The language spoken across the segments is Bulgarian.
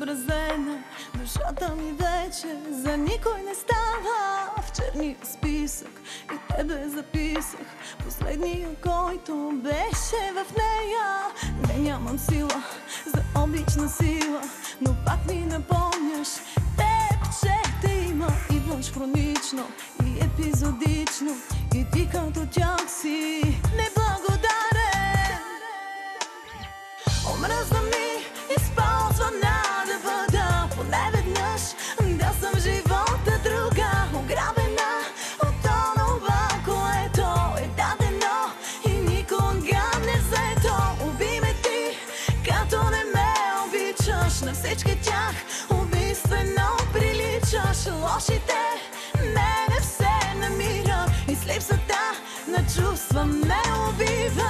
обезобразена, душата ми вече за никой не става. В черния списък и тебе записах, последния, който беше в нея. Не, нямам сила за обична сила, но пак ми напомняш теб, че те има. Идваш хронично и епизодично, и ти като тях си неблагодарен. Омръзна ми, използвана да бъда поне веднъж, да съм живота друга, ограбена от онова, което е дадено и никога не взето. Уби ме ти, като не ме обичаш, на всички тях убийствено приличаш. Лошите мене все намира и с липсата на чувства ме убиват.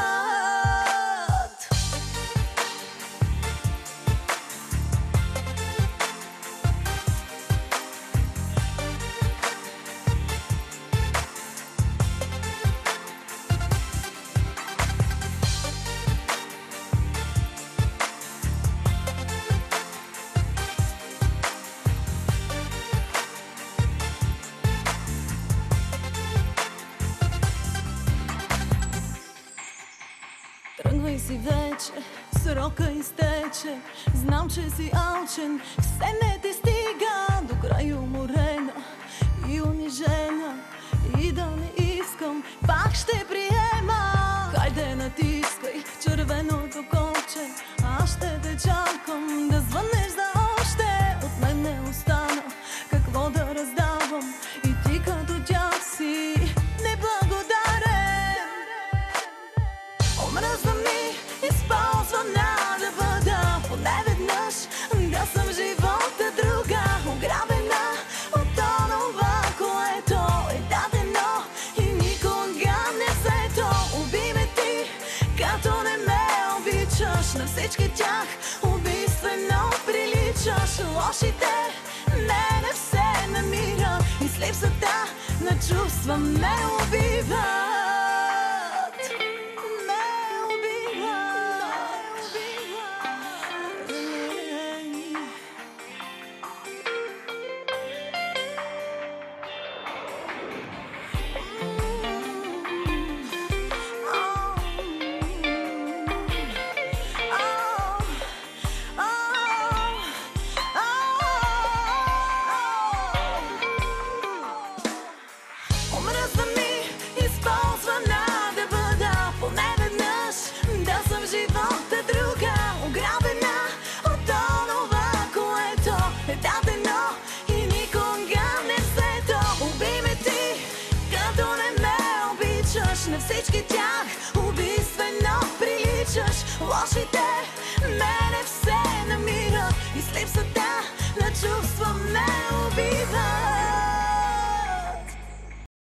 Тръгвай си вече, срока изтече. Знам, че си алчен, все не ти стига. До край уморена и унижена, и да не искам, пак ще приема. Хайде натискай червеното копче, аз ще те чакам да звънеш за още. От мен не остана какво да раздавам, и ти като тях си неблагодарен. Омръзна ми, използвана да бъда поне веднъж, да съм живота друга, ограбена от онова, което е дадено и никога не взето. Уби ме ти, като не ме обичаш, на всички тях убийствено приличаш. Лошите мене все намира и с липсата на чувства ме убива. Омръзна ми, използвана да бъда поне веднъж, да съм живота друга, ограбена от онова, което е дадено и никога не взето. Уби ме ти, като не ме обичаш, на всички тях убийствено приличаш. Лошите мене все намират и с липсата на чувства ме убиват.